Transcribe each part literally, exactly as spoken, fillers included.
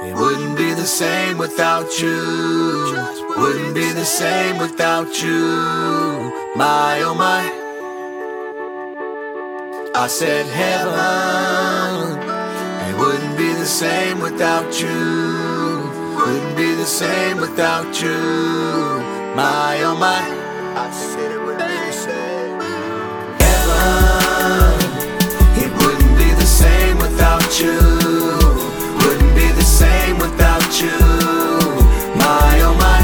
It wouldn't be the same without you. Wouldn't be the same without you. My oh my, I said heaven. It wouldn't be the same without you. Wouldn't be the same without you. My oh my, I said it wouldn't be the same. Heaven. It wouldn't be the same without you. Wouldn't be the same without you. My oh my,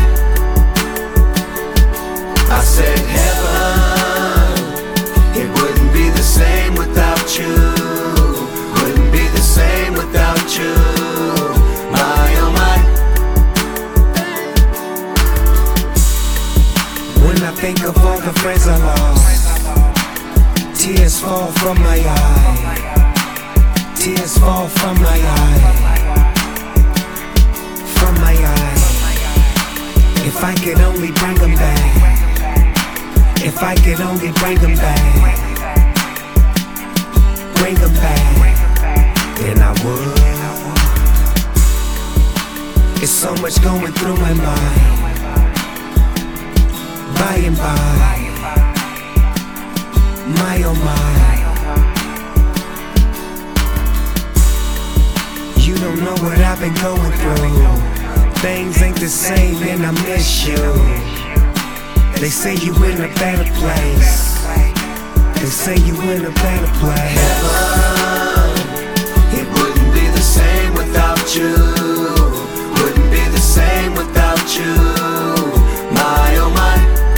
I said heaven. It wouldn't be the same without you. Wouldn't be the same without you. My oh my. When I think of all the friends I lost, tears fall from my eye. Tears fall from my eye. From my eye. If I could only bring them back. If I could only bring them back. Bring them back. Then I would. It's so much going through my mind. By and by. My oh my. You don't know what I've been going through. Things ain't the same and I miss you. They say you in a better place. They say you in a better place. Heaven. It wouldn't be the same without you. Wouldn't be the same without you. My oh my,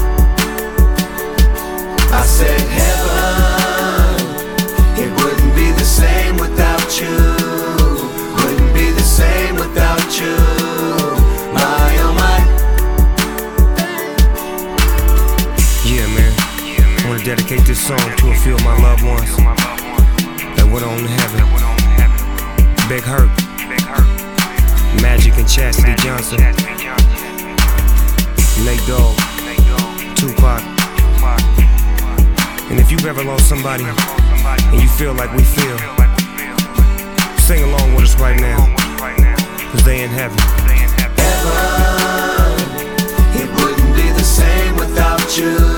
I said heaven. It wouldn't be the same without you. Wouldn't be the same without you. My oh my. Yeah, man. I wanna dedicate this song to a few of my loved ones that went on to heaven. Big Hurt, Magic and Chastity Johnson, Nate Dogg, Tupac. And if you've ever lost somebody and you feel like we feel, sing along with us right now, cause they in heaven. Heaven. It wouldn't be the same without you.